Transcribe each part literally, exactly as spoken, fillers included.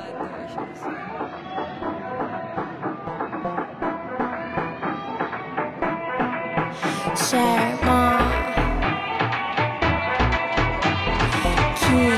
Hadi görüşürüz. Sherma King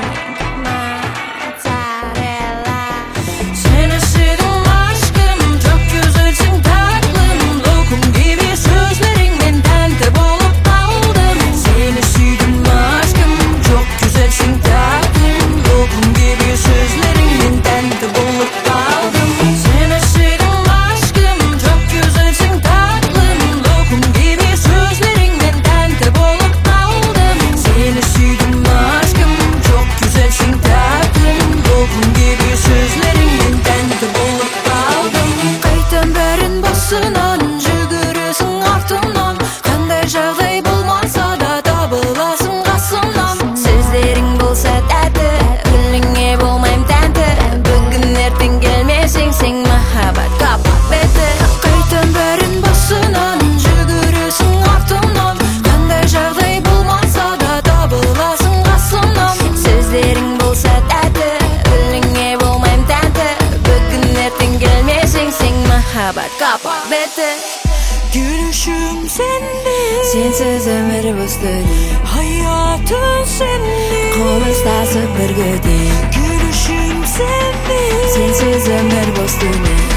Mozzarella. Seni sevdim aşkım, çok güzelsin tatlım. Lokum gibi sözlerinden tente bulup aldım. Seni sevdim aşkım, çok güzelsin tatlım. Lokum gibi sözlerinden tente bulup aldım. Seni sevdim aşkım, çok güzelsin tatlım. Lokum gibi sözlerinden tente bulup aldım. Seni sevdim aşkım, çok güzelsin tatlım. Lokum gibi sözlerinden tente bulup aldım. Qaytan bärin başынан жүгүрөсүң артымнан. Кандай жагдай болмаса да табыласың касымдан. Сөздерің болса тәтті, билиңе болмайм тәнті. Бүгін ертең келмесең сен махаббат капат беті. Qaytan бәрін басынан жүгүрөсүң артымнан. Кандай жагдай болмаса да табыласың касымдан. Сөздерің болса тәтті, билиңе болмайм тәнті. Бүгін ертең келмесең сен махаббат капат беті. Gülüşüm sende, sensiz ömür bostoni. Hayatım sende, kol ustasi birga teng. Gülüşüm sende, sensiz ömür bostoni.